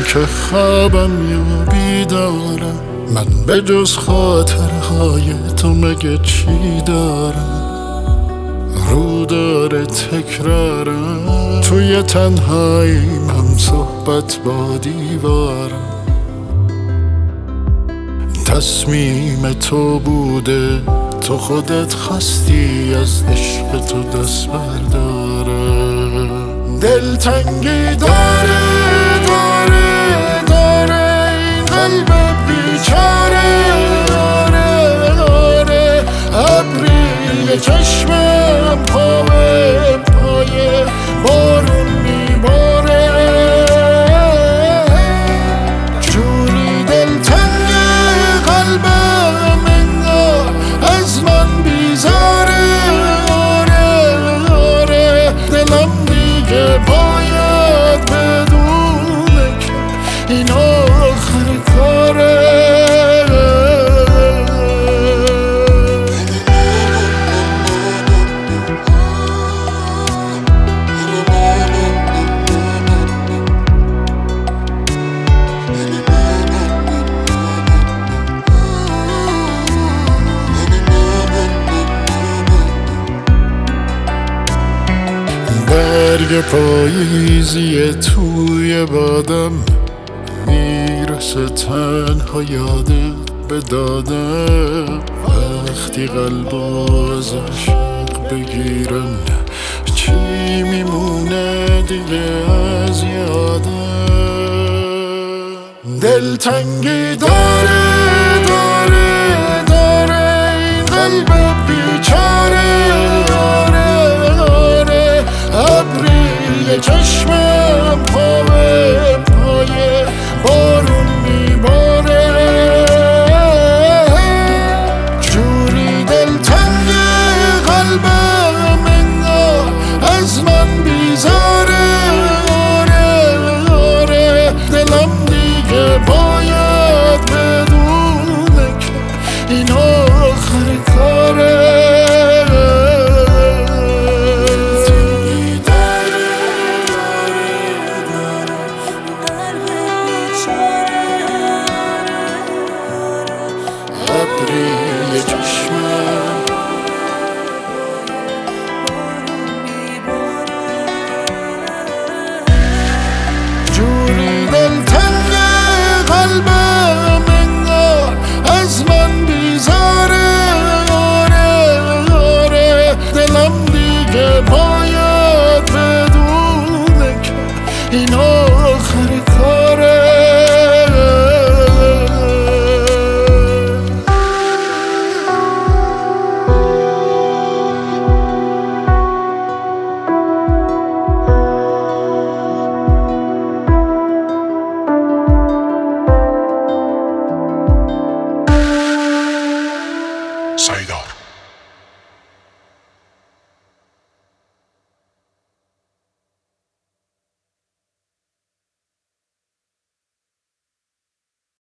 که خوابم یا بیدارم، من به جز خاطرهای تو مگه چی دارم؟ رو داره تکرارم، توی تنهاییم هم صحبت با دیوارم. تصمیم تو بوده، تو خودت خواستی از عشق تو دست بردارم. دلتنگی داره این قلب بیچاره. آره ابری چشمم پای بارون میباره. جوری دلتنگ قلبم انگار از من بیزاره. آره دلم دیگه باید بدونه که این آخر کاره. برگ پاییزی توی بادم میرسه تنها یادت به دادم. وقتی قلب از عشق بگیرن چی میمونه دیگه از یادم؟ دلتنگی داره این قلب بیچاره. ابری چشمم پای بارون میباره. جوری دلتنگ قلبم انگار از من بیزاره. آره دلم دیگه باید بدونه که این آخر کاره. ابری چشمم جوری دلتنگ قلبم انگار از من بیزاره. آره دلم دیگه باید بدونه که این آخر کاره. سایدار